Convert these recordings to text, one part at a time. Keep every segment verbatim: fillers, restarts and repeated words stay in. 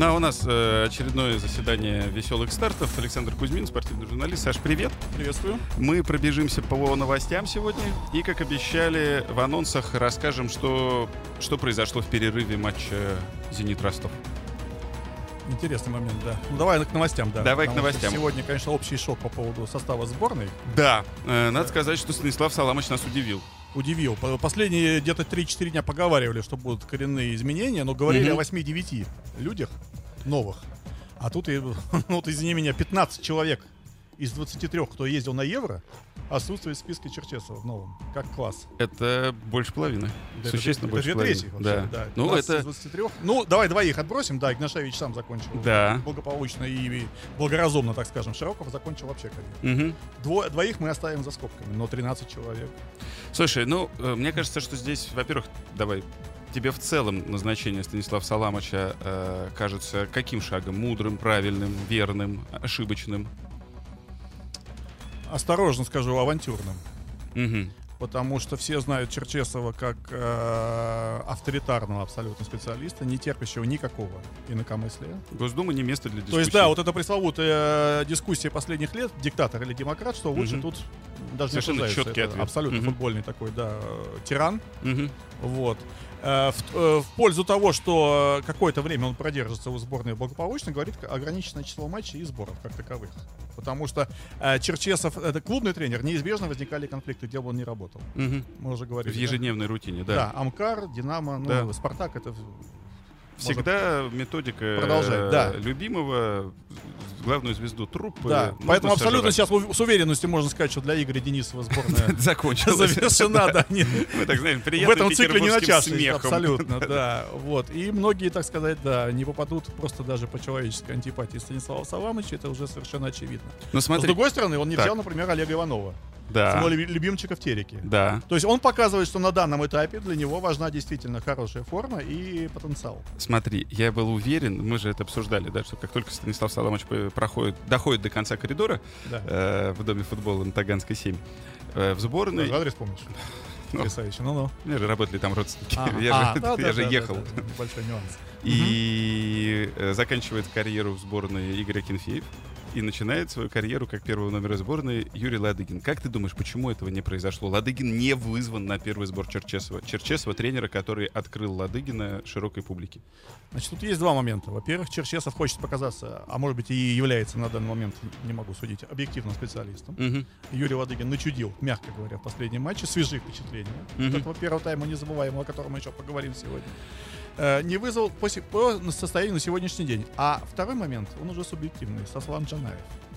Ну а у нас э, очередное заседание веселых стартов. Александр Кузьмин, спортивный журналист. Саш, привет. Приветствую. Мы пробежимся по новостям сегодня. И, как обещали, в анонсах расскажем, что, что произошло в перерыве матча «Зенит-Ростов». Интересный момент, да. Ну, давай к новостям, да. Давай к новостям. Сегодня, конечно, общий шок по поводу состава сборной. Да, э, надо сказать, что Станислав Саламович нас удивил. Удивил. Последние где-то три-четыре дня поговаривали, что будут коренные изменения, но говорили mm-hmm. о восьми-девяти людях новых. А тут, ну, вот, извини меня, пятнадцать человек из двадцати трёх, кто ездил на Евро, отсутствует в списке Черчесова в новом. Как класс. Это больше половины. Да, Существенно это, больше это половины. Вообще, да. Да. Ну, это... из двадцати трёх. Ну, давай двоих отбросим. Да, Игнашевич сам закончил. Да. Благополучно и благоразумно, так скажем. Широков закончил вообще карьеру. Угу. Дво, двоих мы оставим за скобками, но тринадцать человек. Слушай, ну, мне кажется, что здесь, во-первых, давай... Тебе в целом назначение Станислава Саламовича э, кажется каким шагом? Мудрым, правильным, верным, ошибочным? Осторожно скажу, авантюрным. Угу. Потому что все знают Черчесова как э, авторитарного абсолютно специалиста, не терпящего никакого инакомыслия. Госдума не место для дискуссии. То есть, да, вот эта пресловутая э, дискуссия последних лет, диктатор или демократ, что лучше угу. тут даже совершенно не обсуждается. четкий ответ. Абсолютно угу. футбольный такой, да, тиран. Угу. Вот. В, в пользу того, что какое-то время он продержится в сборной благополучно, говорит ограниченное число матчей и сборов как таковых. Потому что э, Черчесов, это клубный тренер, неизбежно возникали конфликты, где бы он не работал. Угу. Мы уже говорили. В ежедневной да? рутине, да. Да, Амкар, Динамо, ну, да. Спартак, это... Всегда методика продолжать, да. любимого, главную звезду труппы. Да, поэтому абсолютно сейчас с уверенностью можно сказать, что для Игоря Денисова сборная закончилась. Завершена, да. Мы так знаем, в этом цикле не начавшись, смехом. Абсолютно, да. Вот. И многие, так сказать, да, не попадут просто даже по человеческой антипатии Станислава Саламовича, это уже совершенно очевидно. Но смотри, с другой стороны, он не так. взял, например, Олега Иванова. Да. Самого любимчика в телеке. Да. То есть он показывает, что на данном этапе для него важна действительно хорошая форма и потенциал. Смотри, я был уверен, мы же это обсуждали, да, что как только Станислав Саламович проходит, доходит до конца коридора, да. э, в Доме футбола на Таганской семь, э, в сборной... Даже адрес помнишь? Ну, потрясающе, ну-ну. У меня же работали там родственники, а, я а, же, да, я да, же да, ехал. Да, да, да. Большой нюанс. И угу. заканчивает карьеру в сборной Игорь Акинфеев. И начинает свою карьеру как первого номера сборной Юрий Ладыгин. Как ты думаешь, почему этого не произошло? Ладыгин не вызван на первый сбор Черчесова. Черчесова — тренера, который открыл Ладыгина широкой публике. Значит, тут есть два момента. Во-первых, Черчесов хочет показаться, а может быть и является на данный момент, не могу судить, объективным специалистом. Угу. Юрий Ладыгин начудил, мягко говоря, в последнем матче. Свежие впечатления. Угу. Этого первого тайма незабываемого, о котором мы еще поговорим сегодня. Не вызвал по, по состоянию на сегодняшний день. А второй момент, он уже субъективный, Сослан Джанаев.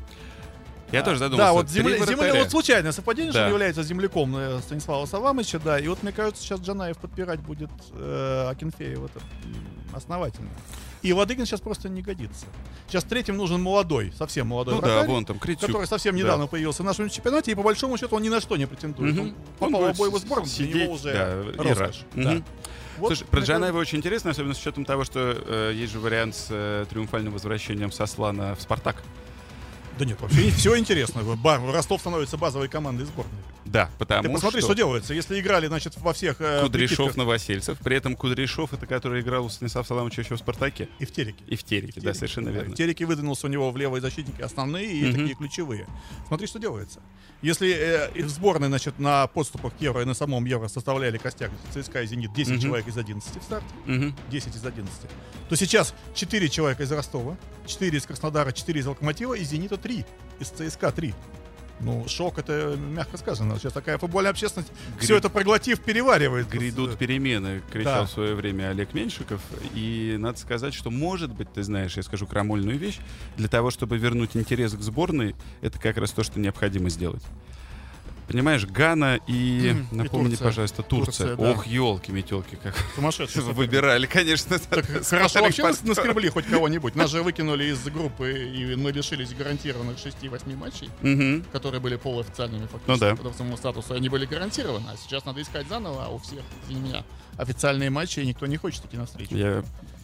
Я а, тоже задумался. Да, вот, земля, земля, вот случайное совпадение, да. что он является земляком Станислава Саламовича, да, и вот мне кажется, сейчас Джанаев подпирать будет э, Акинфеева основательно. И Ладыгин сейчас просто не годится. Сейчас третьим нужен молодой, совсем молодой ну, вратарь, да, вон там, Кричук, который совсем недавно да. появился в нашем чемпионате, и по большому счету он ни на что не претендует. Угу. Он попал в обои сборных, для него уже да, роскошь. Да. Угу. Вот, слушай, про Джанаева очень интересно, особенно с учетом того, что э, есть же вариант с э, триумфальным возвращением Сослана в «Спартак». Да нет, вообще все интересно. Ростов становится базовой командой сборной. Да, потому Ты посмотри, что... что делается. Если играли, значит, во всех... Э, Кудряшов, прикидках... Новосельцев. При этом Кудряшов — это который играл у Станислава Саламовича еще в «Спартаке». И в телеке. И в телеке, и в да, телеке. совершенно Да, верно. В телеке выдвинулся у него в левые защитники основные и угу. такие ключевые. Смотри, что делается. Если э, в сборной, значит, на подступах к Евро и на самом Евро составляли костяк ЦСКА и «Зенит» десять угу. человек из одиннадцати в старте, угу. десять из одиннадцати, то сейчас четыре человека из Ростова, четыре из Краснодара, четыре из «Локомотива» и «Зенита» три, из ЦСКА три. Ну, шок, это мягко сказано. Сейчас такая футбольная общественность, Гри... все это проглотив, переваривает. Грядут перемены, кричал да. в свое время Олег Меньшиков. И надо сказать, что, может быть, ты знаешь, я скажу крамольную вещь, для того, чтобы вернуть интерес к сборной, это как раз то, что необходимо сделать. Понимаешь, Гана и, mm, напомни, Турция. пожалуйста, Турция. Турция, ох, елки-метелки, как сумасшедшие выбирали, конечно. Так, хорошо вообще под... наскребли хоть кого-нибудь. Нас же выкинули из группы, и мы лишились гарантированных шести-восьми матчей, угу. которые были полуофициальными фактически, ну, да. по своему статусу. Они были гарантированы, а сейчас надо искать заново, а у всех, извини меня, официальные матчи, и никто не хочет идти навстречу. Я...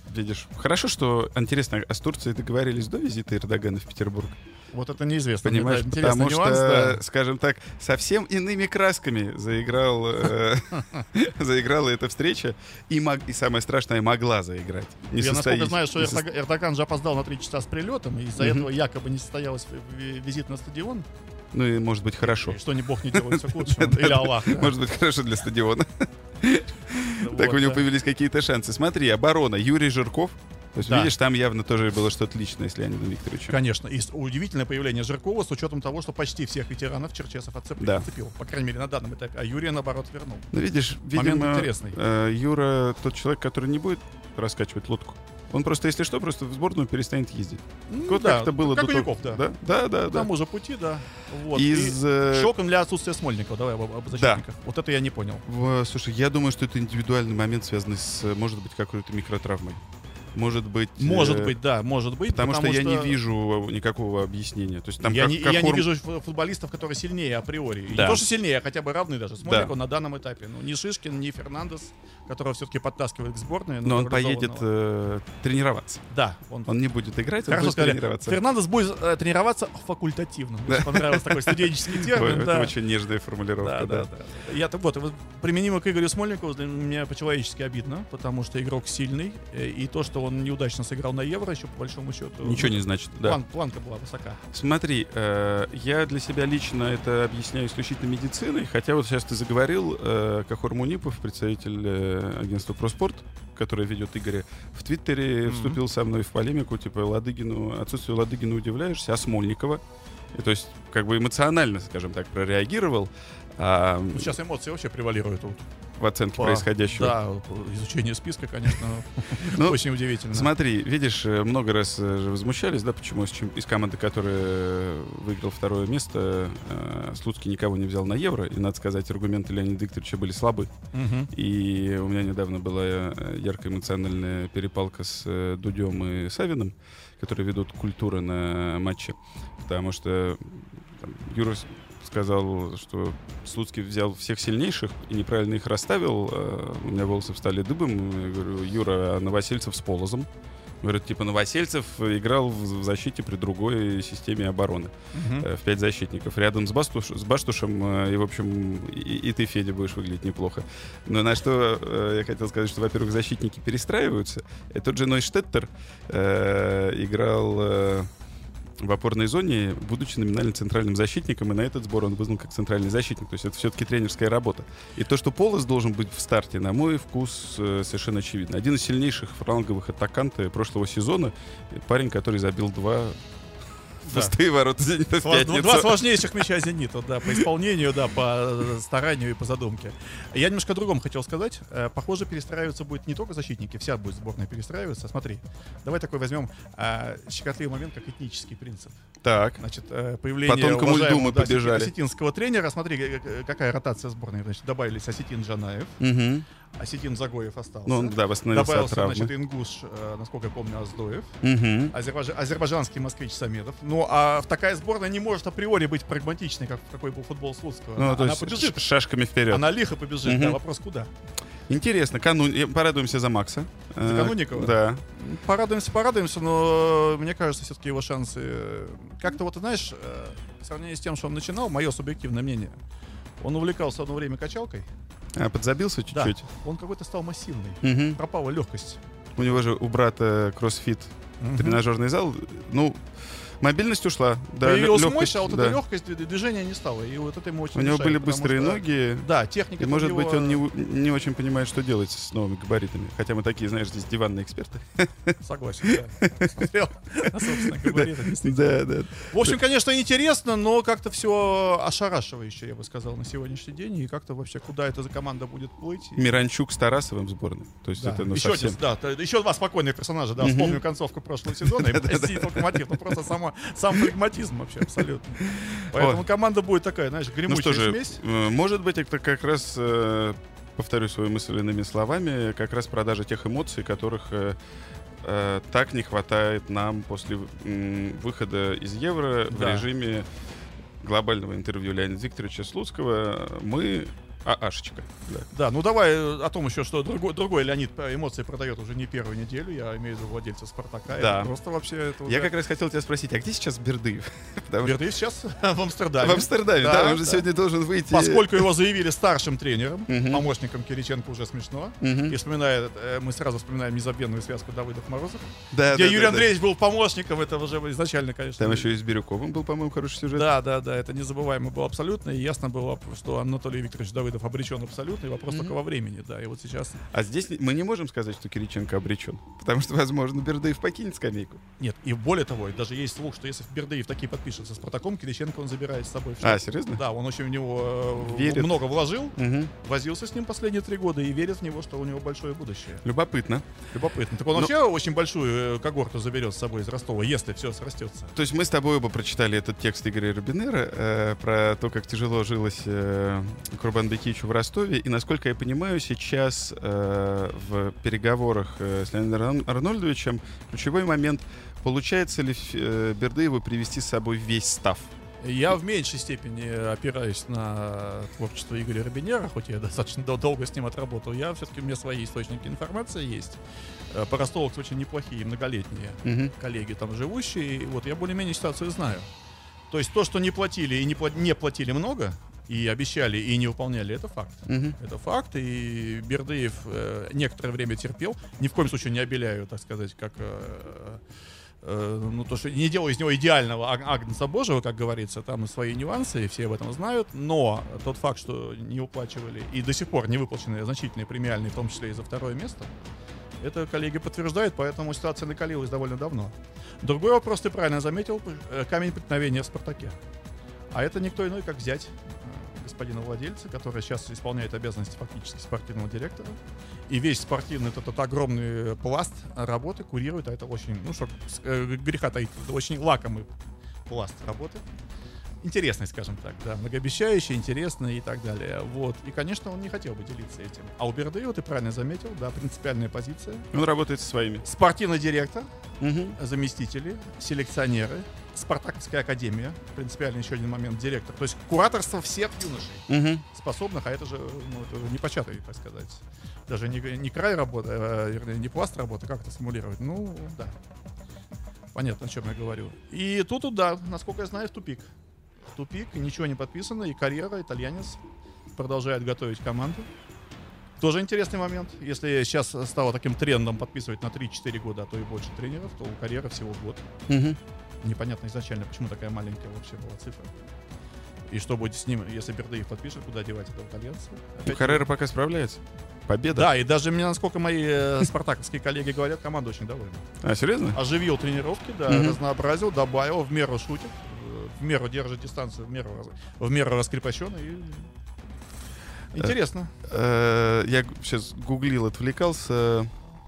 видишь, хорошо, что, интересно, а с Турцией договорились до визита Эрдогана в Петербург? Вот это неизвестно. Понимаешь, Мне, да, потому нюанс, что, да. скажем так, совсем иными красками заиграл, э, заиграла эта встреча, и, мог, и самое страшное, могла заиграть. Не Я насколько состоись- знаю, что не со- Эрдог- Эрдоган же опоздал на три часа с прилетом, и из-за Мгм. этого якобы не состоялся в- в- визит на стадион. Ну и, может быть, хорошо. И что не бог не делает, все к лучшему. Или Аллах. да. Может быть, хорошо для стадиона. Вот, Так у него да. появились какие-то шансы. Смотри, оборона. Юрий Жирков. То есть, Да. видишь, там явно тоже было что-то личное с Леонидом Викторовичем. Конечно. И с- удивительное появление Жиркова с учетом того, что почти всех ветеранов Черчесов отцепил, Да. отцепил. По крайней мере, на данном этапе. А Юрия, наоборот, вернул. Ну, видишь, Момент видимо, интересный. э, Юра тот человек, который не будет раскачивать лодку. Он просто, если что, просто в сборную перестанет ездить. Ну, Вот да, как это было как до Конюков, того- да. Да, да, да. По да. тому же пути, да. Вот. Из, И э, шоком для отсутствия Смольникова. Давай об, об защитниках. Вот это я не понял. в- слушай, я думаю, что это индивидуальный момент, связанный с, э, может быть, какой-то микротравмой. Может быть... Может э, быть, да, может быть. Потому, что я не вижу никакого объяснения. То есть там я как- не, как я не форм- вижу ф- футболистов, которые сильнее априори. И Да. не то, что сильнее, а хотя бы равны даже. Смольникову Да. на данном этапе. Ну, ни Шишкин, ни Фернандес, которого все-таки подтаскивает к сборной. Но он поедет натурализованного. э, тренироваться. Да, он, Он не будет играть, он Хорошо будет сказали. тренироваться. Фернандес будет э, тренироваться факультативно. Мне очень понравился такой студенческий Ой, термин. это да. очень нежная Да, формулировка. да, Да, да. Я так вот, вот, применимо к Игорю Смольникову для меня по-человечески обидно, потому что игрок сильный, э, и то, что он неудачно сыграл на Евро, еще по большому счету. Ничего не значит. Да. План- планка была высока. Смотри, э, я для себя лично это объясняю исключительно медициной, хотя вот сейчас ты заговорил, э, Кахор Мунипов, представитель э, агентства «Проспорт», которое ведет Игоря, в Твиттере Мгм. вступил со мной в полемику, типа, Ладыгину, отсутствию Ладыгина удивляешься, а Смольникова? И, то есть, как бы эмоционально, скажем так, прореагировал а, Ну, сейчас эмоции вообще превалируют. Вот, в оценке по- происходящего. Да, изучение списка, конечно, Ну, очень удивительно. Смотри, видишь, э, много раз э, же возмущались, да, почему из, чем- из команды, которая э, выиграла второе место, э, Слуцкий никого не взял на Евро, и, надо сказать, аргументы Леонида Викторовича были слабы. Мгм. И у меня недавно была э, яркая эмоциональная перепалка с э, Дудем и Савиным, которые ведут культуры на матче, потому что там, Юра с- сказал, что Слуцкий взял всех сильнейших и неправильно их расставил. э, У меня волосы встали дыбом. Я говорю, Юра, а Новосельцев с Полозом? Говорят, типа, Новосельцев играл в в защите при другой системе обороны. Мгм. э, В пять защитников. Рядом с, Бастуш, с Баштушем, э, и, в общем, и, и ты, Федя, будешь выглядеть неплохо. Но на что э, я хотел сказать, что, во-первых, защитники перестраиваются. И тот же Нойштеттер э, играл э, в опорной зоне, будучи номинально центральным защитником, и на этот сбор он вызван как центральный защитник. То есть это все-таки тренерская работа. И то, что Полос должен быть в старте, на мой вкус, э, совершенно очевидно. Один из сильнейших фланговых атакантов прошлого сезона. Парень, который забил два в Да. пустые ворота «Зенита» в Сла- пятницу. Два сложнейших мяча «Зенита», да, по исполнению, да, по э, старанию и по задумке. Я немножко о другом хотел сказать. Э, Похоже, перестраиваться будет не только защитники, вся будет сборная перестраиваться. Смотри, давай такой возьмем э, щекотливый момент, как этнический принцип. Так. Значит, э, появление По тонкому льду уважаемого, мы да, побежали. осетинского тренера. Смотри, э, э, какая ротация сборной. Значит, добавились Осетин Джанаев, Мгм. Осетин Загоев остался. Ну, он, да, восстановился от Добавился, травмы. значит, ингуш, э, насколько я помню, Аздоев. Мгм. Азербайджа- азербайджанский москвич Самедов. Ну, а такая сборная не может априори быть прагматичной, как какой был футбол Слуцкого. Ну, то Она есть побежит. ш- шашками вперед. Она лихо побежит. Мгм. Да, вопрос куда? Интересно, канун... э, порадуемся за Макса. За Э, Канунникова? Да. Порадуемся, порадуемся, но мне кажется, все-таки его шансы... э, Как-то вот, ты знаешь, э, в сравнении с тем, что он начинал, мое субъективное мнение, он увлекался одно время качалкой. А, подзабился Да. чуть-чуть? Он какой-то стал массивный. Мгм. Пропала легкость. У него же у брата кроссфит, Мгм. тренажерный зал. Ну, мобильность ушла. Да, Появилась лё- мощь, а вот да. эта легкость д- движения не стало. И вот это ему очень У него мешает, были потому быстрые что- ноги. Да, техника. И, может у быть, него- он не, у- не очень понимает, что делать с новыми габаритами. Хотя мы такие, знаешь, здесь диванные эксперты. Согласен, да. Смотрел на собственные габариты, действительно. Да, да. В общем, конечно, интересно, но как-то все ошарашивающе, я бы сказал, на сегодняшний день. И как-то вообще, куда эта за команда будет плыть. Миранчук с Тарасовым в сборной. То есть Да. это ну, еще, совсем... один, да, т- еще два спокойных персонажа, да, Мгм. вспомним концовку прошлого сезона, и сидит локомотив, ну просто сама, сам флегматизм вообще абсолютно. Поэтому О. команда будет такая, знаешь, Ну гремучая что же, смесь. э, может быть, это как раз, э, повторю свою мысль иными словами, как раз продажа тех эмоций, которых э, э, так не хватает нам после м, выхода из Евро в Да. режиме глобального интервью Леонида Викторовича Слуцкого. Мы ААшечка. Да. Да, ну давай о том еще, что другой, другой Леонид эмоции продает уже не первую неделю. Я имею в виду владельца «Спартака». Да. Это просто вообще... Это уже... Я как раз хотел тебя спросить, а где сейчас Бердыев? Бердыев сейчас в Амстердаме. В Амстердаме, да, да, он же да. сегодня должен выйти. Поскольку его заявили старшим тренером, uh-huh. помощником Кириченко уже смешно. Uh-huh. И вспоминает, мы сразу вспоминаем незабвенную связку Давыдов-Морозов, да, где да, Юрий да, Андреевич да. был помощником, это уже изначально, конечно. Там еще и с Бирюковым был, по-моему, хороший сюжет. Да, да, да, это незабываемо было абсолютно. И ясно было, что Анатолий Викторович Давыдов обречен абсолютно. И вопрос mm-hmm. только во времени, да, и вот сейчас... А здесь мы не можем сказать, что Кириченко обречен, потому что, возможно, Бердыев покинет скамейку. Нет, и более того, даже есть слух, что если Бердыев таки подпишется с «Спартаком», Кириченко он забирает с собой. А, серьезно? Да, он очень в него верит. много вложил, угу. возился с ним последние три года и верит в него, что у него большое будущее. Любопытно. Любопытно. Так он Но... вообще очень большую когорту заберет с собой из Ростова, если все срастется. То есть мы с тобой оба прочитали этот текст Игоря Рубинера э, про то, как тяжело жилось э, Курбанбекичу в Ростове, и, насколько я понимаю, сейчас э, в переговорах э, с Леонидом Арнольдовичем ключевой момент: получается ли э, Бердыеву привести с собой весь став? Я в меньшей степени опираюсь на творчество Игоря Рубинера, хоть я достаточно долго с ним отработал. Я все-таки, у меня свои источники информации есть. По Ростову очень неплохие, многолетние uh-huh. коллеги там живущие. И вот я более-менее ситуацию знаю. То есть то, что не платили и не, пла- не платили много, и обещали, и не выполняли, это факт. Uh-huh. Это факт, и Бердыев э, некоторое время терпел. Ни в коем случае не обеляю, так сказать, как... Э, ну, то, что не делаю из него идеального агнца Божьего, как говорится, там свои нюансы, и все об этом знают, но тот факт, что не выплачивали и до сих пор не выплачены значительные премиальные, в том числе и за второе место, это коллеги подтверждают, поэтому ситуация накалилась довольно давно. Другой вопрос, ты правильно заметил, камень преткновения в «Спартаке». А это никто иной, как зять господина владельца, который сейчас исполняет обязанности фактически спортивного директора. И весь спортивный этот, этот огромный пласт работы курирует, а это очень, ну что, э, греха таит, очень лакомый пласт работы. Интересный, скажем так, да, многообещающий, интересный и так далее. Вот. И, конечно, он не хотел бы делиться этим. А у Бердыева, ты правильно заметил, да, принципиальная позиция. Он работает со своими. Спортивный директор, угу. заместители, селекционеры, Спартаковская академия, принципиально еще один момент, директор. То есть кураторство всех юношей, угу. способных, а это же ну, это непочатый, так сказать. Даже не, не край работы, а, вернее, не пласт работы, как это симулировать. Ну, да. Понятно, о чем я говорю. И тут, да, насколько я знаю, в тупик. В тупик, ничего не подписано, и карьера, итальянец продолжает готовить команду. Тоже интересный момент. Если сейчас стало таким трендом подписывать на три-четыре года, а то и больше тренеров, то у карьеры всего год. Угу. Непонятно изначально, почему такая маленькая вообще была цифра. И что будет с ним, если Бердыев подпишет, куда девать этого итальянца? Ну, Каррера пока справляется. Победа. Да, и даже мне, насколько мои э, спартаковские коллеги говорят, команда очень довольна. А, серьезно? Оживил тренировки, да, mm-hmm. разнообразил, добавил, в меру шутит, в меру держит дистанцию, в меру, в меру раскрепощен. И... Интересно. Я сейчас гуглил, отвлекался.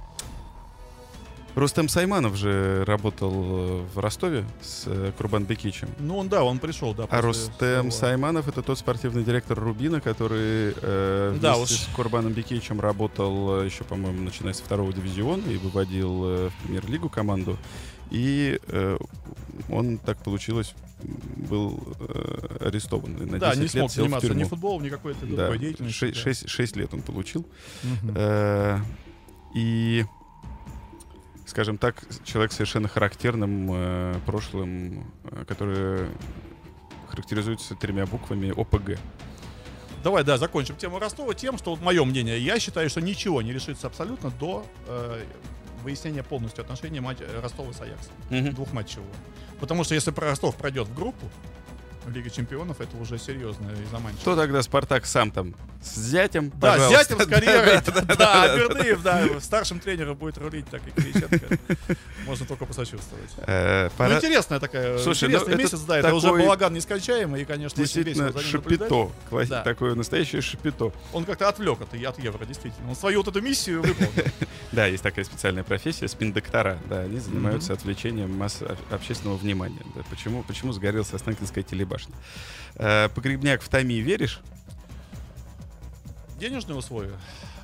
Рустем Сайманов же работал в Ростове с Курбанбекичем. Ну, он, да, он пришел, да. А Рустем своего... Сайманов — это тот спортивный директор Рубина, который э, да, вместе уж... с Курбаном Бекичем работал еще, по-моему, начиная с второго дивизиона и выводил э, в премьер-лигу команду. И э, он, так получилось, был э, арестован. На да, не лет смог сел заниматься в тюрьму. ни футболом, ни какой-то да, другой деятельностью. шесть лет он получил. Угу. Э, и... Скажем так, человек с совершенно характерным э, прошлым, э, который характеризуется тремя буквами О П Г. Давай, да, закончим тему Ростова тем, что, вот мое мнение, я считаю, что ничего не решится абсолютно до э, выяснения полностью отношений матч, Ростова с Аяксом. Mm-hmm. Двухматчевого. Потому что если Ростов пройдет в группу в Лиге Чемпионов, это уже серьезно и заманчиво. Что тогда Спартак сам там с зятем? Да, пожалуйста. с зятем, с карьерой. Да, а Бердыев, да, старшим тренером будет рулить, так и Кириченко. Можно только посочувствовать. Ну, интересная такая, интересный месяц, да, это уже балаган нескончаемый, и, конечно, очень весело за ним шапито, такое настоящее шапито. Он как-то отвлек от Евро, действительно. Он свою вот эту миссию выполнил. Да, есть такая специальная профессия, спин-доктора, да, они занимаются отвлечением масс общественного внимания. Почему, почему сгорелся Останкинская телебашня? Погребняк в Томи веришь? Денежные условия.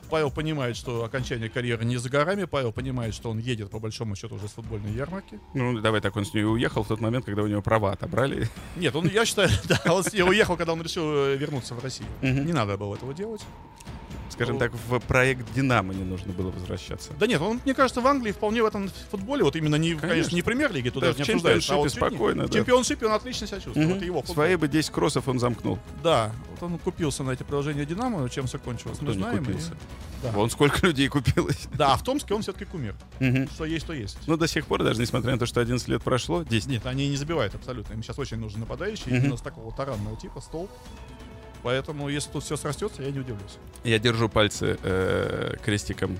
Павел понимает, что окончание карьеры не за горами. Павел понимает, что он едет, по большому счету, уже с футбольной ярмарки. Ну, давай так, он с нее уехал в тот момент, когда у него права отобрали. Нет, он, я считаю, да, он уехал, когда он решил вернуться в Россию. Не надо было этого делать. Скажем так, в проект «Динамо» не нужно было возвращаться. Да нет, он, мне кажется, в Англии вполне в этом футболе, вот именно, не, конечно, конечно не премьер-лиги, туда да, не обсуждается, а вот спокойно, в да. чемпионшипе он отлично себя чувствует. Угу. Вот его свои бы десять кроссов он замкнул. Да, вот он купился на эти приложения «Динамо», чем все кончилось, Кто мы не знаем. купился? И... Да. Вон сколько людей купилось. Да, а в Томске он все-таки кумир. Угу. Что есть, то есть. Ну, до сих пор, даже несмотря на то, что одиннадцать лет прошло, десять. Нет, они не забивают абсолютно. Им сейчас очень нужен нападающий, угу. именно с такого таранного типа, столб. Поэтому, если тут все срастется, я не удивлюсь. Я держу пальцы э, крестиком.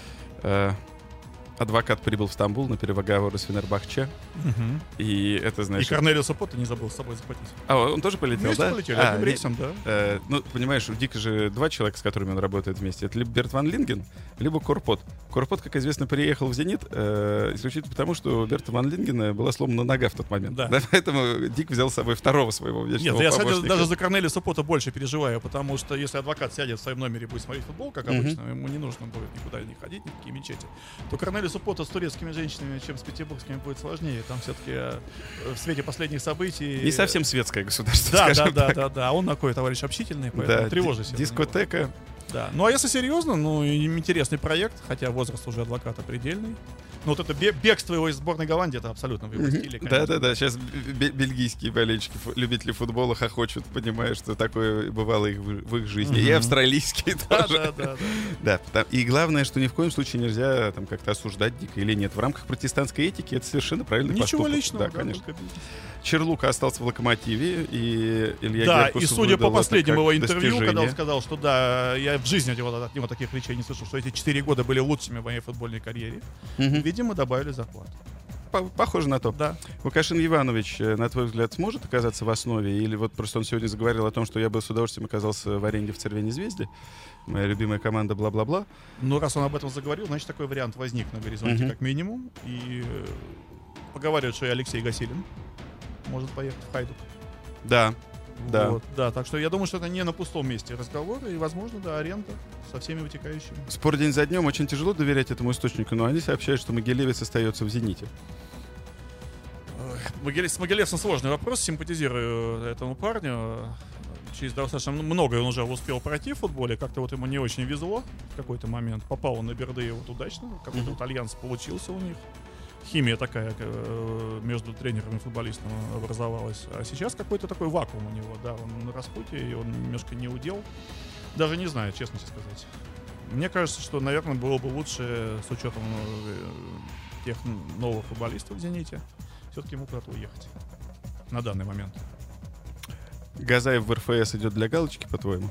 Э, адвокат прибыл в Стамбул на переговоры с Фенербахче. Угу. И это, знаешь... И Корнелиуса Потта не забыл с собой захватить. А, он тоже полетел, вместе да? полетели, а, одним рейсом, да. Э, ну, понимаешь, у Дика же два человека, с которыми он работает вместе. Это либо Берт Ван Линген, либо Корпот. Корпот, как известно, переехал в «Зенит» э, исключительно потому, что у Берта Ван Лингена была сломана нога в тот момент. Да. Да, поэтому Дик взял с собой второго своего вечного Нет, я, помощника. кстати, даже за Корнелиуса Потта больше переживаю, потому что если адвокат сядет в своем номере и будет смотреть футбол, как Мгм. обычно, ему не нужно будет никуда не ходить, ни в какие мечети, то Корнелиусу Потта с турецкими женщинами, чем с петербургскими, будет сложнее. Там все-таки э, в свете последних событий... Не совсем светское государство, Да, да, скажем да, так. да, да. Он такой товарищ общительный, поэтому Да, тревожусь. ди- дискотека. Да. Ну а если серьезно, ну и интересный проект, хотя возраст уже адвоката предельный. Ну вот это бе- бегство его из сборной Голландии, это абсолютно в его стиле. Да, да, да. Сейчас бельгийские болельщики, фу- любители футбола хохочут, понимая, что такое бывало их в, в их жизни. И Мгм. австралийские Да, тоже. да, да, да. Да, там- и главное, что ни в коем случае нельзя там как-то осуждать Дика или нет. В рамках протестантской этики это совершенно правильный Ничего поступок. личного, Да, да, конечно. только бизнес. Черлука остался в «Локомотиве», и Илья Да, Геркус и судя по выдал это последнему как его интервью, когда он достижение. сказал, что да, я в жизни от него, от него таких речей не слышал, что эти четыре года были лучшими в моей футбольной карьере, Мгм. видимо, добавили зарплату. По- Похоже на то. Да. Лукашин Иванович, э, на твой взгляд, сможет оказаться в основе? Или вот просто он сегодня заговорил о том, что я бы с удовольствием оказался в аренде в «Цервени Звезде», моя любимая команда, бла-бла-бла. Ну, раз он об этом заговорил, значит, такой вариант возник на горизонте, Мгм. как минимум. И э, поговаривают, что и Алексей Гасилин может поехать в «Хайдук». Да, да. Вот, да, так что я думаю, что это не на пустом месте разговоры, и, возможно, да, аренда со всеми вытекающими. Спор день за днем, очень тяжело доверять этому источнику, но они сообщают, что Могилевец остается в «Зените». Ой, Могиле- С Могилевцем сложный вопрос, симпатизирую этому парню. Через достаточно многое он уже успел пройти в футболе, как-то вот ему не очень везло в какой-то момент. Попал он на Бердыева вот удачно, какой-то Мгм. вот альянс получился у них. Химия такая э, между тренером и футболистом образовалась. А сейчас какой-то такой вакуум у него, да, он на распутье, и он немножко не удел. Даже не знаю, честно тебе сказать. Мне кажется, что, наверное, было бы лучше с учетом э, тех новых футболистов в «Зените» все-таки ему куда-то уехать на данный момент. Газаев в эр эф эс идет для галочки, по-твоему?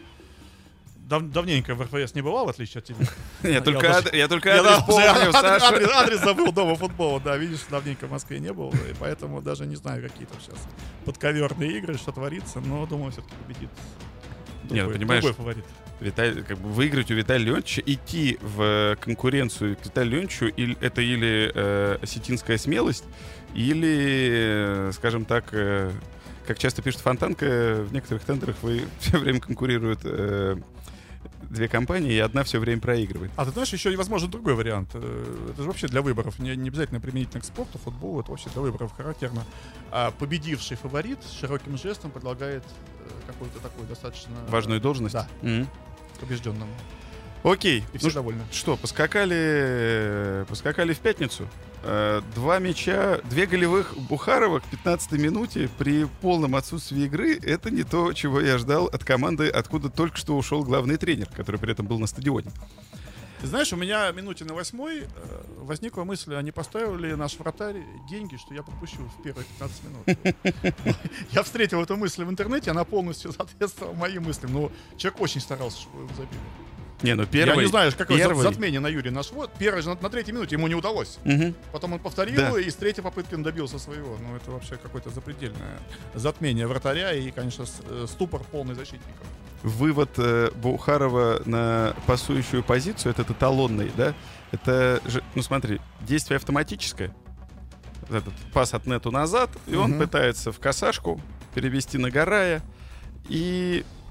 Дав- давненько в эр эф эс не бывал, в отличие от тебя. Я только даже- ад- я только Я адрес да, помню, адрес, Саша. адрес- адрес забыл дома футбола, да, видишь, давненько в Москве не был, и поэтому даже не знаю, какие там сейчас подковерные игры, что творится, но думаю, все-таки победит Не, ну, другой, понимаешь, другой фаворит. Виталий, как бы выиграть у Виталия Леонтьевича, идти в конкуренцию к Виталию Леонтьевичу, или, это или э, осетинская смелость, или, э, скажем так, э, как часто пишет Фонтанка, в некоторых тендерах вы все время конкурируют э, две компании, и одна все время проигрывает. А ты знаешь, еще и возможен другой вариант. Э, Это же вообще для выборов, не, не обязательно применительно к спорту, футболу, это вообще для выборов характерно. А победивший фаворит широким жестом предлагает э, какой-то такой достаточно... Важную должность? Да, Мгм. побежденному. Окей. И Ну все ш- довольны. что, поскакали, поскакали в пятницу. Э, Два мяча, две голевых Бухарова к пятнадцатой минуте при полном отсутствии игры. Это не то, чего я ждал от команды, откуда только что ушел главный тренер, который при этом был на стадионе. Ты знаешь, у меня минуте на восьмой э, возникла мысль, а не поставил ли наш вратарь деньги, что я подпущу в первые пятнадцать минут. Я встретил эту мысль в интернете, она полностью соответствовала моим мыслям. Но человек очень старался, чтобы его забили. Не, ну Я первый... не знаю, какое первый- затмение на Юрия нашло. Первый же на, на третьей минуте ему не удалось. Мгм. Потом он повторил, Да. и с третьей попытки он добился своего. Ну, это вообще какое-то запредельное затмение вратаря и, конечно, с- э, ступор полный защитников. Вывод э, Бухарова на пасующую позицию, этот эталонный, да? Это же, ну смотри, действие автоматическое. Этот пас от нету назад, и он Мгм. пытается в косашку перевести на Гарая. И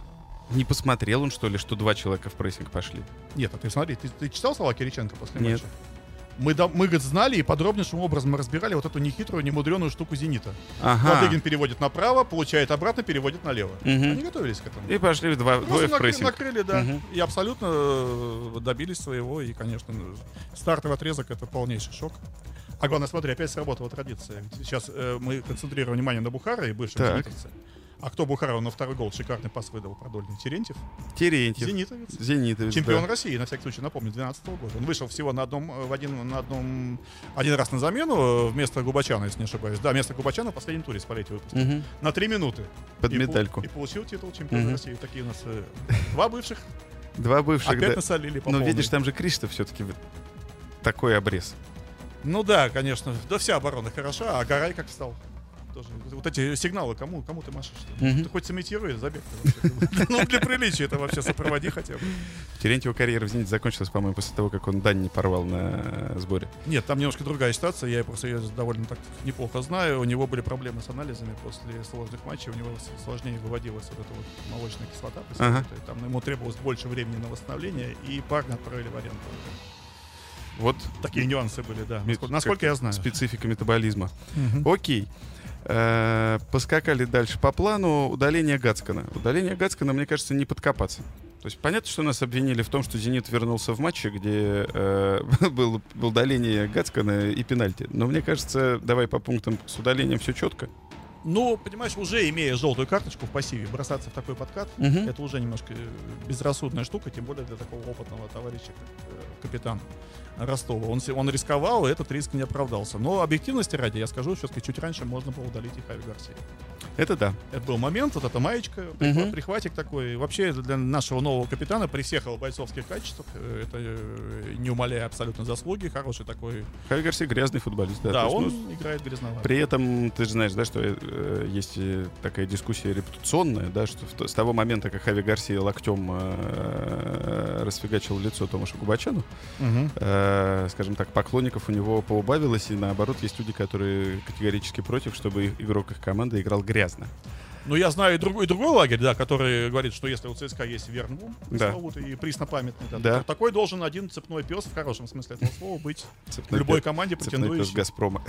Не посмотрел он, что ли, что два человека в прессинг пошли? Нет, а ты смотри, ты, ты читал слова Кириченко после Нет. матча? Мы, да, мы, говорит, знали и подробнейшим образом разбирали вот эту нехитрую, немудреную штуку «Зенита». Ага. Ладыгин переводит направо, получает обратно, переводит налево. Мгм. Они готовились к этому. И пошли два, Просто двое в накры- прессинг. накрыли, да. Мгм. И абсолютно э, добились своего. И, конечно, стартовый отрезок — это полнейший шок. А главное, смотри, опять сработала традиция. Сейчас э, мы концентрируем внимание на Бухаро и бывшем Так. зенитовце. А кто Бухаро на второй гол шикарный пас выдал продольный? Терентьев. Терентьев. Зенитовец. Зенитовец, Чемпион да. России, на всякий случай, напомню, двенадцатого года. Он вышел всего на одном, в один, на одном, один раз на замену вместо Губачана, если не ошибаюсь. Да, вместо Губачана в последнем туре Спалетти выпустил. Мгм. На три минуты. Под И пол- медальку. И получил титул чемпиона Мгм. России. Такие у нас э, два бывших. Два бывших, Опять да. насолили по Но полной. видишь, там же Криштоф все-таки такой обрез. Ну да, конечно. Да вся оборона хороша, а Гарай как встал. Тоже. Вот эти сигналы, кому, кому ты машешь? Мгм. Ты хоть сымитируй забег. Ну, для приличия это вообще сопроводи хотя бы. Терентьева карьера в «Зените» закончилась, по-моему, после того, как он дань не порвал на э, сборе. Нет, там немножко другая ситуация. Я просто ее довольно так неплохо знаю. У него были проблемы с анализами после сложных матчей. У него с- сложнее выводилась вот эта вот молочная кислота. Ага. пресловутая. Там ему требовалось больше времени на восстановление, и парня отправили в аренду. Вот Такие нюансы были, да. мет- Насколько, насколько я знаю. специфика метаболизма. Мгм. Окей. Э, Поскакали дальше по плану. Удаление Гацкана. Удаление Гацкана, мне кажется, не подкопаться. То есть понятно, что нас обвинили в том, что «Зенит» вернулся в матче, где э, был, был удаление Гацкана и пенальти. Но мне кажется, давай по пунктам, с удалением все четко. Ну, понимаешь, уже имея желтую карточку в пассиве, бросаться в такой подкат, Мгм. это уже немножко э, безрассудная штука, тем более для такого опытного товарища, как э, капитан Ростова. Он, се- он рисковал, и этот риск не оправдался. Но объективности ради, я скажу, все-таки чуть раньше можно было удалить и Хави Гарсия. Это да. Это был момент, вот эта маечка, Мгм. прихватик такой. Вообще для нашего нового капитана при всех его бойцовских качествах, э, это э, не умаляя абсолютно заслуги, хороший такой. Хави Гарсия грязный футболист. Да, Да, то есть, он ну, играет грязновато. при этом, ты же знаешь, да, что э, есть э, такая дискуссия репутационная, да, что в то- с того момента, как Хави Гарсия локтем э, расфигачил лицо Томашу Губачану, Мгм. э, скажем так, поклонников у него поубавилось, и наоборот, есть люди, которые категорически против, чтобы их- игрок их команды играл грязно. Ну, я знаю и другой, и другой лагерь, да, который говорит, что если у ЦСКА есть Вернбум, Да. пресловутый и преснопамятный, да, Да. то такой должен один цепной пес, в хорошем смысле этого слова, быть в Цепной любой пес- команде, цепной пес претендующей. «Газпрома».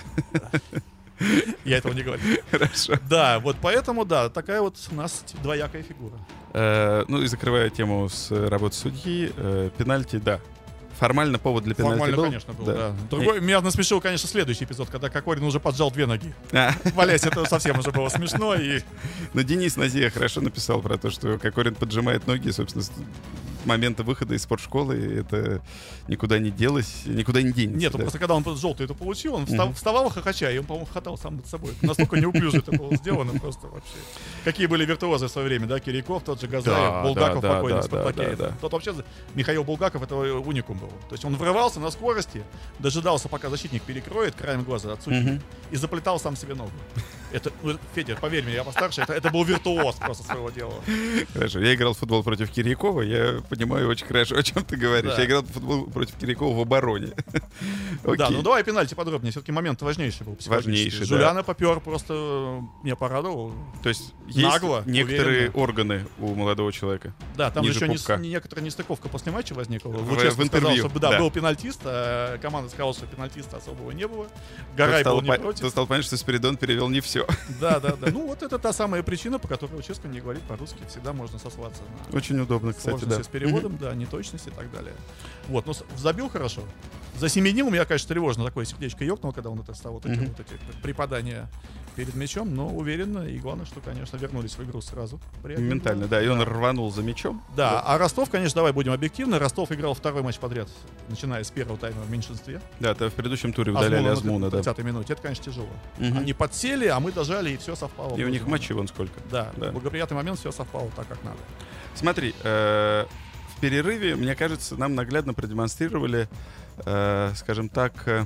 Я этого не говорю. Хорошо. Да, вот поэтому, да, такая вот у нас двоякая фигура. Э, Ну и закрывая тему с э, работы судьи, э, пенальти, да. Формально повод для пенальти Формально, был? конечно, был, да. Другой, меня насмешил, конечно, следующий эпизод, когда Кокорин уже поджал две ноги. А, Валясь, это совсем уже было смешно. И Но Денис Назия хорошо написал про то, что Кокорин поджимает ноги, собственно, с момента выхода из спортшколы, и это никуда не делось, никуда не денется. нет, да. просто когда он желтый это получил, он встав- Мгм. вставал хохоча, и он, по-моему, хохотал сам над собой. Настолько неуклюже это было сделано просто вообще. Какие были виртуозы в свое время, да? Кириков, тот же Газаев, Да, Булгаков да, покойный да, в «Спартаке». да, да, да. Тот вообще, Михаил Булгаков, это уникум был. То есть он врывался на скорости, дожидался, пока защитник перекроет краем глаза от судьи, Мгм. и заплетал сам себе ногу. Это, ну, Федя, поверь мне, я постарше, это, это был виртуоз просто своего дела. Хорошо, я играл в футбол против Кирьякова, я понимаю очень хорошо, о чем ты говоришь. Да. Я играл в футбол против Кирьякова в обороне. Да, Окей. ну давай пенальти подробнее. Все-таки момент важнейший был. психологический. Важнейший, да. Жуляна попер, просто э, меня порадовал. То есть есть Нагло, некоторые уверенно. органы у молодого человека. Да, там же Ниже еще не, пупка. не- некоторая нестыковка после матча возникла. В- Луческо в интервью, сказал, что да, да. был пенальтист, а команда сказала, что пенальтиста особого не было. Гарай Тут был стало, не по- против. тут стало понятно, что Спиридон перевел не все. Да, да, да. Ну вот это та самая причина, по которой Луческо не говорит по-русски. Всегда можно сослаться на Очень удобно, кстати, сложности да. с переводом, да, неточность и так далее. Вот, но с- забил хорошо. Засеменил, у меня, конечно, тревожно такое сердечко ёкнуло, когда он это стал, вот эти Мгм. вот эти припадания перед мячом, но уверенно, и главное, что, конечно, вернулись в игру сразу. Приятно Моментально, было. да. И он рванул за мячом. Да, а Ростов, конечно, давай будем объективны. Ростов играл второй матч подряд, начиная с первого тайма в меньшинстве. Да, то в предыдущем туре удаляли на Азмуна, да. тридцатой минуте. Это, конечно, тяжело. Мгм. Они подсели, а мы дожали, и все совпало. И у них Вроде бы. матчей вон сколько. Да, Да. благоприятный момент, все совпало так, как надо. Смотри, э, в перерыве, мне кажется, нам наглядно продемонстрировали, э, скажем так, э,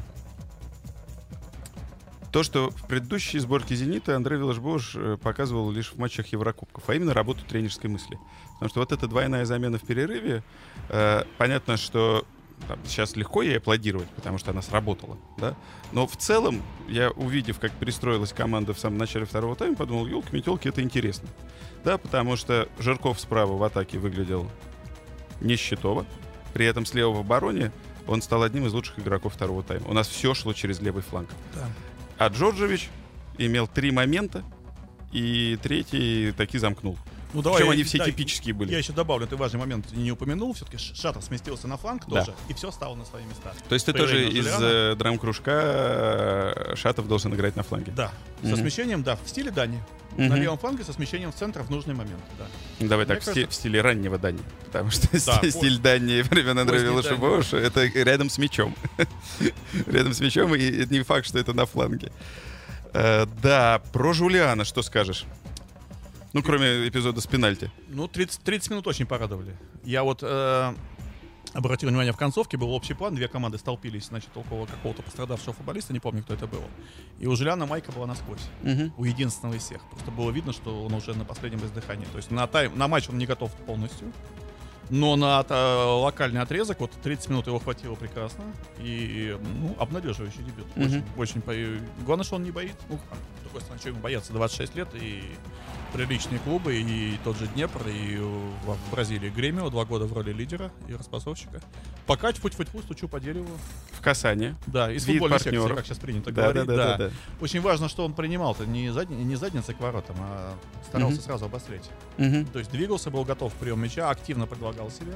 то, что в предыдущей сборке «Зенита» Андрей Виллаш-Бош э, показывал лишь в матчах Еврокубков, а именно работу тренерской мысли. Потому что вот эта двойная замена в перерыве, э, понятно, что там, сейчас легко ей аплодировать, потому что она сработала, да. Но в целом, я, увидев, как перестроилась команда в самом начале второго тайма, подумал, елки-метелки, это интересно. Да, потому что Жирков справа в атаке выглядел несчетово. При этом слева в обороне он стал одним из лучших игроков второго тайма. У нас все шло через левый фланг. Да. А Джорджевич имел три момента, и третий таки замкнул. Ну, давай, Причем я, они все да, типические были. Я еще добавлю, ты важный момент не упомянул. Все-таки Шатов сместился на фланг Да. тоже, и все стало на свои места. То есть ты тоже из э, драм-кружка э, Шатов должен играть на фланге? Да, Мгм. со смещением, да, в стиле Дани. Мгм. На левом фланге со смещением в центр в нужный момент. Да. Ну, давай Мне так, в, кажется- сти- в стиле раннего Дани. Потому что Да, стиль, поздний. стиль Дани времен Андрея Поздний Велошибовича — это рядом с мячом. Рядом с мячом, и это не факт, что это на фланге. Э, Да, про Жулиана что скажешь? Ну, кроме эпизода с пенальти. Ну, тридцать, тридцать минут очень порадовали. Я вот э, обратил внимание, в концовке был общий план, две команды столпились, значит, около какого-то пострадавшего футболиста, не помню, кто это был. И у Жуляна майка была насквозь. Мгм. У единственного из всех. Просто было видно, что он уже на последнем издыхании. То есть на, тайм, на матч он не готов полностью. Но на э, локальный отрезок, вот тридцать минут его хватило прекрасно. И, ну, обнадеживающий дебют. Мгм. Очень, очень по- Главное, что он не боится. Ну, а, с другой стороны, что ему бояться? двадцать шесть лет и приличные клубы, и тот же Днепр, и в в Бразилии Гремио, два года в роли лидера и распасовщика. Пока тьфу-тьфу-тьфу, стучу по дереву. В касание. Да, из Вид футбольной секции, партнеров. как сейчас принято Да, говорить. да, да, да, да. Очень важно, что он принимал-то не, задни, не задницей к воротам, а старался Мгм. сразу обострять. Мгм. То есть двигался, был готов к приему мяча, активно предлагал себя.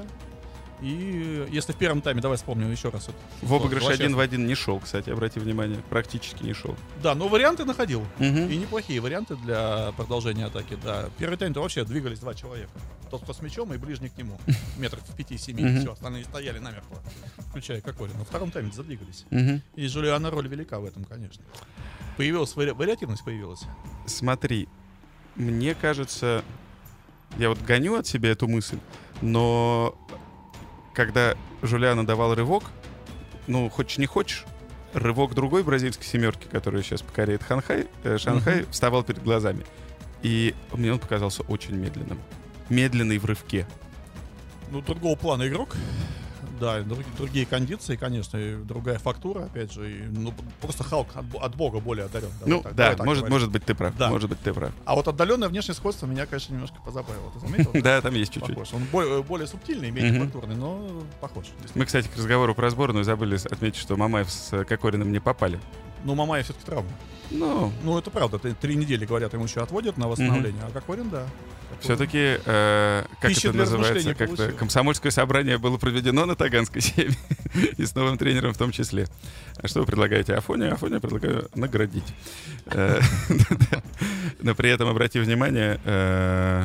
И если в первом тайме, давай вспомним еще раз. Вот, В обыгрыше злосчастный. один в один не шел, кстати, обрати внимание. Практически не шел. Да, но варианты находил. Мгм. И неплохие варианты для продолжения атаки, да. Первый тайм-то вообще двигались два человека. Тот, кто с мячом, и ближний к нему. Метров в пяти-семи. Мгм. Все, остальные стояли намертво. Включая Кокорин. Но во втором тайме задвигались. Мгм. И Жулиана роль велика в этом, конечно. Появилась вари- вариативность появилась. Смотри, мне кажется, я вот гоню от себя эту мысль, но когда Жулиана давал рывок, ну, хочешь не хочешь, рывок другой бразильской семерки, которая сейчас покоряет Ханхай, э, Шанхай, Мгм. вставал перед глазами. И мне он показался очень медленным. Медленный в рывке. Ну, другого плана игрок. Да, друг- другие кондиции, конечно, и другая фактура, опять же. И, ну, просто Халк от, бо- от бога более одарен. Давай Ну, так- да, давай так может, говорить. может быть, ты прав. Да. Может быть, ты прав. А вот отдаленное внешнее сходство меня, конечно, немножко позабавило. Ты заметил? Да, там есть чуть-чуть. Похож. Он более, более субтильный, менее Мгм. фактурный, но похож. Мы, кстати, к разговору про сборную забыли отметить, что Мамаев с Кокориным не попали. Но Мамаев все-таки травма. Ну, Ну, это правда. Т- Три недели, говорят, ему еще отводят на восстановление. А Кокорин, да. Кокорин. все-таки, э, как Пища это для называется, размышлений как-то получил. комсомольское собрание было проведено на Таганской семье и с новым тренером в том числе. А что вы предлагаете Афонию? Афонию предлагаю наградить. Э, да. Но при этом обрати внимание, э,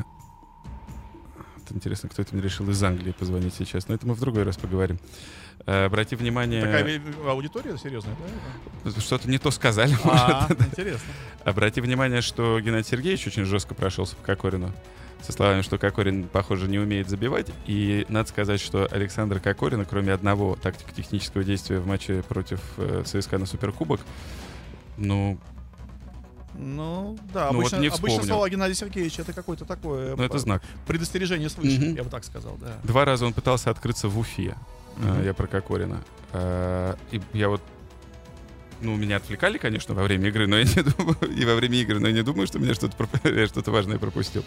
это интересно, кто это мне решил из Англии позвонить сейчас, но это мы в другой раз поговорим. Э, Обрати внимание, Такая ви- аудитория серьезная, да? что-то не то сказали. А, может. интересно. Обрати внимание, что Геннадий Сергеевич очень жестко прошелся по Кокорину. Со словами, что Кокорин, похоже, не умеет забивать. И надо сказать, что Александр Кокорина, кроме одного тактико-технического действия в матче против э, ЦСКА на Суперкубок, ну, Ну, да, Ну, вот обычно, не обычно вспомнил. слова Геннадия Сергеевича это какое-то такое ну это п- знак. предостережение свыше, Мгм. я бы так сказал, да. Два раза он пытался открыться в Уфе. Э, Мгм. Я про Кокорина. Э, И я вот ну, меня отвлекали, конечно, во время игры, но я не думаю, и во время игры, но я не думаю, что меня что-то, проп- я что-то важное пропустил.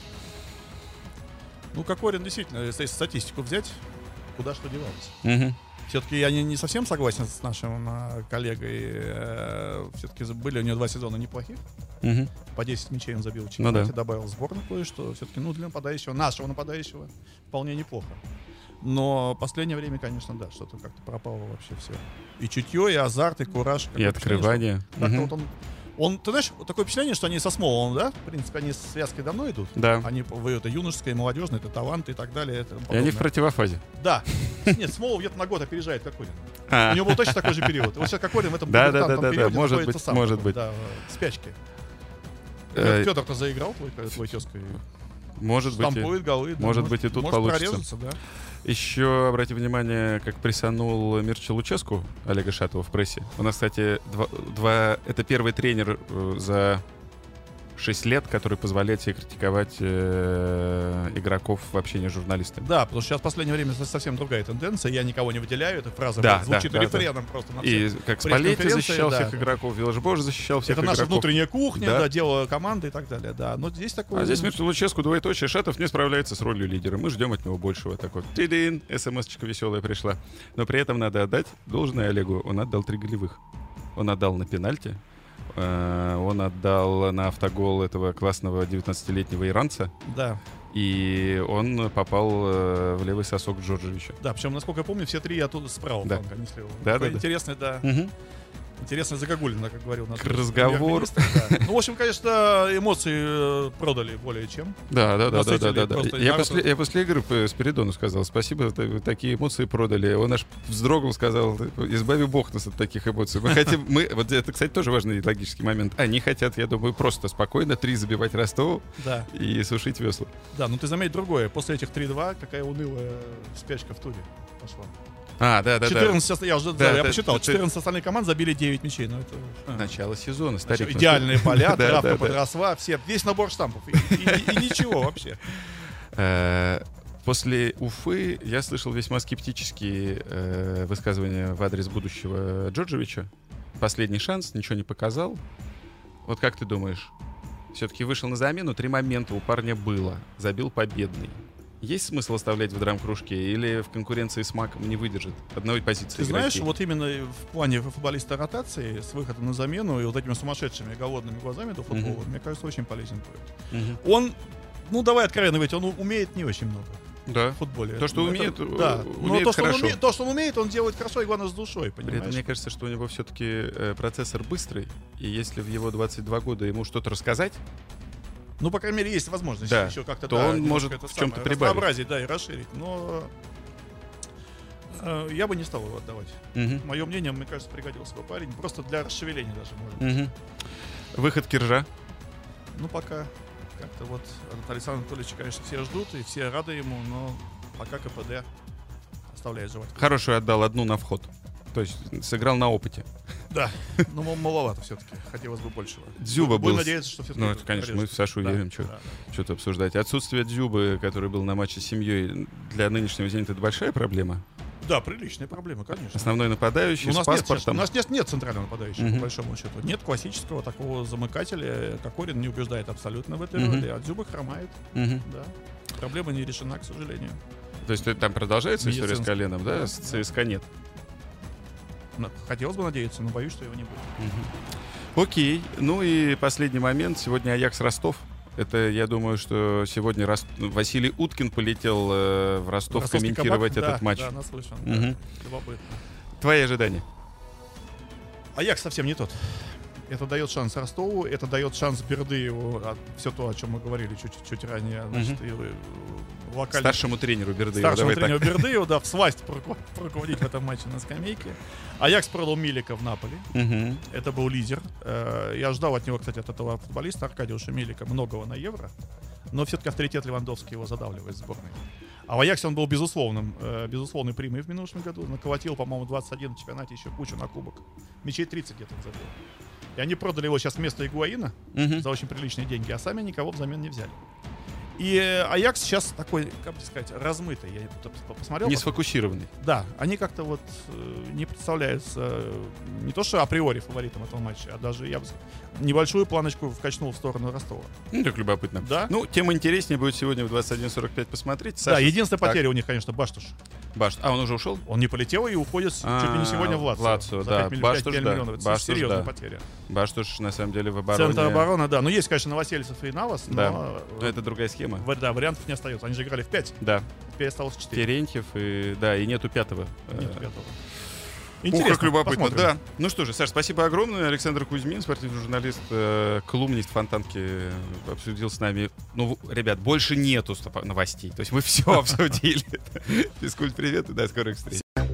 Ну, Кокорин действительно, если статистику взять, куда что девалось. Мгм. Все-таки я не, не совсем согласен с нашим э, коллегой. Все-таки были у него два сезона неплохих. Мгм. По десять мячей он забил в Ну чемпионате, да. добавил в сборную кое-что. Все-таки, ну, для нападающего, нашего нападающего, вполне неплохо. Но последнее время, конечно, да, что-то как-то пропало вообще все. И чутье, и азарт, и кураж. И Какое впечатление, открывание. что как-то Мгм. вот он, он, ты знаешь, вот такое впечатление, что они со Смоловым, да, в принципе, они с связкой давно идут. Да. Они, вы, это юношеское, молодежное, это таланты и так далее. это И они подобное. в противофазе. Да. Нет, Смолов где-то на год опережает Кокорина. А. У него был точно такой же период. Вот сейчас Кокорин в этом Да, да, дебютантном да, да, да, периоде может находится быть, сам может такой, быть. Да, в спячке. Э, Федор-то заиграл, твой, твой тезка. Может быть, и- Штампует голы. да, может быть, и тут может получится. прорезаться, да. еще обрати внимание, как прессанул Мирча Луческу Олега Шатова в прессе. У нас, кстати, два, два- это первый тренер э, за шесть лет, который позволяет себе критиковать э, игроков в общении с журналистами. Да, потому что сейчас в последнее время совсем другая тенденция. Я никого не выделяю. Эта фраза да, звучит да, рефреном да. просто на И всех как Спалетти защищал да, всех да. игроков, Виллаж защищал всех Это игроков. наша внутренняя кухня, да. да, дело команды и так далее. Да. Но здесь такое... А здесь между Луческу двоеточие. Шатов не справляется с ролью лидера. Мы ждем от него большего. Такой тидин, смс-очка веселая пришла. Но при этом надо отдать должное Олегу. Он отдал три голевых. Он отдал на пенальти. Он отдал на автогол этого классного девятнадцатилетнего иранца. Да. И он попал в левый сосок Джорджевича. Да, причем, насколько я помню, все три оттуда справа. Да. Фланга, а не слева. Да, да, интересно, да. да. Угу. Интересно загогулина, как говорил наш разговор. Да. Ну, в общем, конечно, эмоции продали более чем. Да, да, да, да, да, да, да. Я, народ... после, я после игры Спиридону сказал: спасибо, такие эмоции продали. Он аж вздрогнул, сказал: избави Бог нас от таких эмоций. Мы хотим, мы, вот это, кстати, тоже важный логический момент. Они хотят, я думаю, просто спокойно три забивать Ростову да. и сушить весла. Да, ну ты заметь другое. После этих три-два какая унылая спячка в туре пошла. А, да, да, четырнадцать, да. Я уже да, да, я да, посчитал. это... четырнадцать остальных команд забили девять мячей. Ну, это... Начало сезона, старик. Значит, идеальные поля, да, травка да, подросла, все, весь набор штампов. И, и, и, и ничего вообще. После Уфы я слышал весьма скептические э, высказывания в адрес будущего Джорджевича. Последний шанс, ничего не показал. Вот как ты думаешь? Все-таки вышел на замену, три момента у парня было. Забил победный. Есть смысл оставлять в драм-кружке или в конкуренции с Маком не выдержит одной позиции? Ты игроки? знаешь, вот именно в плане футболиста ротации с выходом на замену и вот этими сумасшедшими голодными глазами до футбола, uh-huh. мне кажется, очень полезен будет. Uh-huh. Он, ну давай откровенно говорить, он умеет не очень много. Да. В футболе. То, что это, умеет, да. умеет Но то, что хорошо. Он умеет, то, что он умеет, он делает хорошо и, главное, с душой, понимаешь? При этом мне кажется, что у него все-таки э, процессор быстрый, и если в его двадцать два года ему что-то рассказать, ну, по крайней мере, есть возможность да, еще как-то, то да, он может в чем-то прибавить. Разнообразить, да, и расширить. Но э, я бы не стал его отдавать. Угу. Мое мнение, мне кажется, пригодился бы парень. Просто для расшевеления даже, может быть. Угу. Выход Киржа. Ну, пока как-то вот от Александра Анатольевича, конечно, все ждут, и все рады ему, но пока КПД оставляет желать. Хорошую отдал, одну на вход. То есть сыграл на опыте. Да, но маловато все-таки. Хотелось бы большего. Дзюба был. Будем надеяться, что все-таки... Ну, это, конечно, мы в Сашу да, верим, что да, да. что-то обсуждать. Отсутствие Дзюбы, который был на матче с семьей, для нынешнего «Зенита» это большая проблема? Да, приличная проблема, конечно. Основной нападающий, у с нас паспортом. Нет, у нас нет, нет центрального нападающего, uh-huh. по большому счету. Нет классического такого замыкателя. Кокорин не убеждает абсолютно в этой uh-huh. роли, а Дзюба хромает. Uh-huh. Да. Проблема не решена, к сожалению. То есть там продолжается история с коленом, да? Да, с ЦСКА нет? Хотелось бы надеяться, но боюсь, что его не будет. Uh-huh. Окей. Ну и последний момент. Сегодня Аякс Ростов. Это, я думаю, что сегодня Рост... Василий Уткин полетел э, в Ростов Ростовский комментировать кабак, этот да, матч. Да, наслышан. Угу. Да, любопытно. Твои ожидания? Аякс совсем не тот. Это дает шанс Ростову, это дает шанс Бердыеву, а, все то, о чем мы говорили чуть-чуть ранее, значит, угу. и, локально... Старшему тренеру Бердыеву. Старшему Давай тренеру так. Бердыеву, да, в сласть руководить в этом матче на скамейке. Аякс продал Милика в Наполи. Угу. Это был лидер. Я ждал от него, кстати, от этого футболиста Аркадиуша Милика многого на Евро. Но все-таки авторитет Левандовский его задавливает в сборной. А в Аяксе он был безусловным, безусловной примой в минувшем году. Наколотил, по-моему, двадцать один в чемпионате, еще кучу на кубок. Мячей тридцать где-то он забил. И они продали его сейчас вместо Игуаина uh-huh. за очень приличные деньги, а сами никого взамен не взяли. И Аякс сейчас такой, как бы сказать, размытый. Я посмотрел. Не сфокусированный. Да, они как-то вот э, не представляются э, не то что априори фаворитом этого матча, а даже, я бы сказал, небольшую планочку вкачнул в сторону Ростова. Ну, так любопытно. Да. Ну, тем интереснее будет сегодня в двадцать один сорок пять посмотреть. Саша, да, единственная так. потеря у них, конечно, Баштуш. Баштуш. А, он уже ушел? Он не полетел и уходит А, чуть ли не сегодня в Лацио. Лацио, да. Баштуш, да. Миллионов. Это Баштуш, серьезная да. потеря. Баштуш, на самом деле, в обороне. Центр обороны, да. Ну, есть, конечно, Новосельцев и Навас, да. но... но это другая схема. В, да, вариантов не остается. Они же играли в пять. Да. Теперь осталось четыре. Терентьев, и, да, и нету пятого. Нету пятого. Интересно, Ух, как любопытно, посмотрим. Да. Ну что же, Саш, спасибо огромное. Александр Кузьмин, спортивный журналист, э, колумнист Фонтанки, обсудил с нами. Ну, ребят, больше нету новостей. То есть мы все обсудили. Физкульт, привет и до скорых встреч.